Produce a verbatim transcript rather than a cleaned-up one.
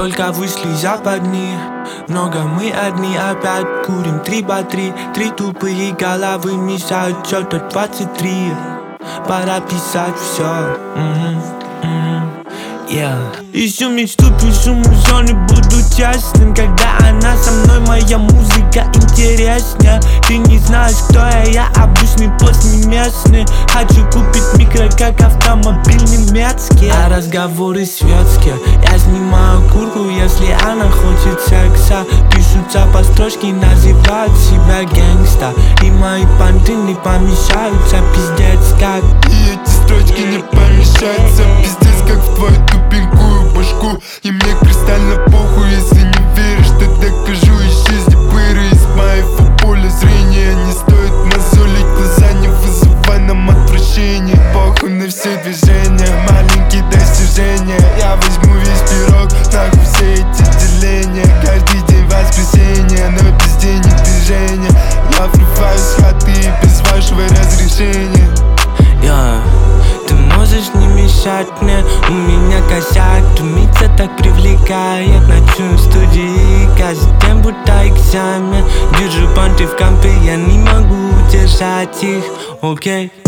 Только вышли западни, много мы одни опять курим три по три. Три тупые головы мешают что-то двадцать три. Пора писать все. mm-hmm. Mm-hmm. Yeah. Ищу мечту, пишу музон и буду честным. Когда она со мной, моя музыка интереснее. Ты не знаешь, кто я, я обычный пост не местный. Хочу купить микро, как автомобиль немецкий. А разговоры светские. Я снимаю куртку, если она хочет секса. Пишутся по строчке, называют себя гэнгста. И мои понты не помещаются, пиздец как. И эти строчки не помещаются, пиздец как в твою тупенькую башку. И мне кристально похуй, если не веришь, то докажу. Исчезни пыры из моего поля зрения. Не стоит мозолить глаза, не вызывай нам отвращение. Похуй на все движения, маленькие достижения. Я возьму весь пирог, нахуй все эти деления. Каждый день воскресенье, но без денег движения. Я врываюсь с хаты без вашего разрешения. Yeah. Ты можешь не мешать мне, у меня косяк. Тумиться так привлекает, ночую в студии. Каждый день будто экзамен. Держу понты в компе, я не могу удержать их. Окей okay.